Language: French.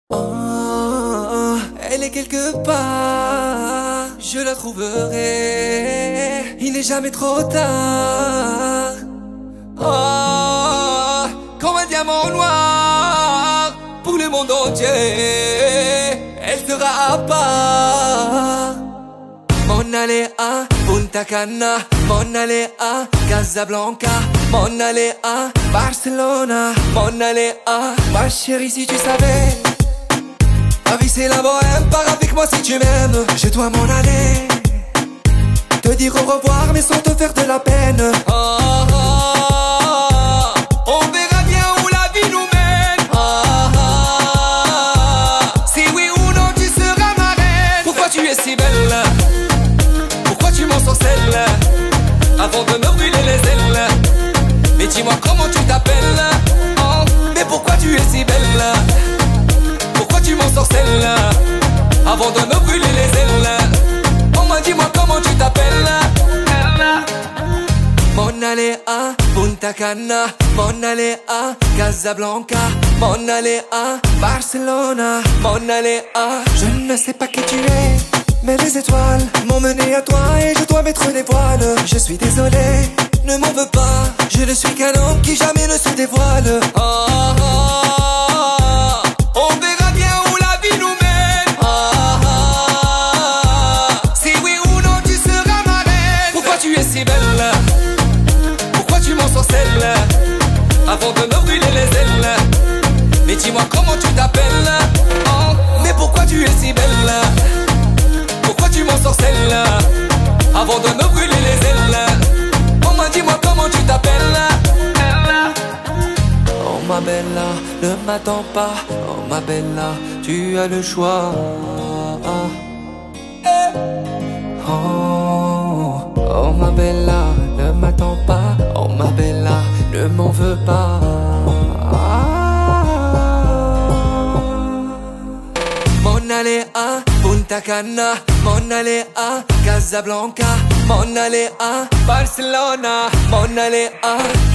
Oh, elle est quelque part, je la trouverai, il n'est jamais trop tard. Oh, comme un diamant noir, pour le monde entier, elle sera à part. M'en aller à Punta Cana, m'en aller à Casablanca, m'en aller à Barcelona, m'en aller à... Ma chérie, si tu savais, ma vie c'est la bohème, pars avec moi si tu m'aimes. Je dois m'en aller, te dire au revoir mais sans te faire de la peine. Oh, oh, oh, on verra bien où la vie nous mène. Oh, oh, oh, si oui ou non tu seras ma reine. Pourquoi tu es si belle? Pourquoi tu m'ensorcelles avant de me brûler les ailes? Mais dis-moi comment tu t'appelles? Oh, mais pourquoi tu es si belle? Pourquoi tu m'ensorcelles avant de me brûler les ailes? Oh, moi dis-moi comment tu t'appelles? M'en aller à Punta Cana, m'en aller à Casablanca, m'en aller à Barcelona, m'en aller à... Je ne sais pas qui tu es, mais les étoiles m'ont mené à toi et je dois mettre les voiles. Je suis désolé, ne m'en veux pas, je ne suis qu'un homme qui jamais ne se dévoile. Oh, oh, oh, on verra bien où la vie nous mène. Oh, oh, oh, si oui ou non tu seras ma reine. Pourquoi tu es si belle? Pourquoi tu m'ensorcelles avant de me brûler les ailes? Mais dis-moi comment tu t'appelles? Oh, mais pourquoi tu es si belle? Pourquoi tu m'ensorcelles avant de me brûler les ailes? Oh, moi dis-moi comment tu t'appelles? Oh ma bella, ne m'attends pas. Oh ma bella, tu as le choix. Oh, oh ma bella, ne m'attends pas. Oh ma bella, ne m'en veux pas. M'en aller à Punta Cana, m'en aller à Casablanca, m'en aller à Barcelona, m'en aller à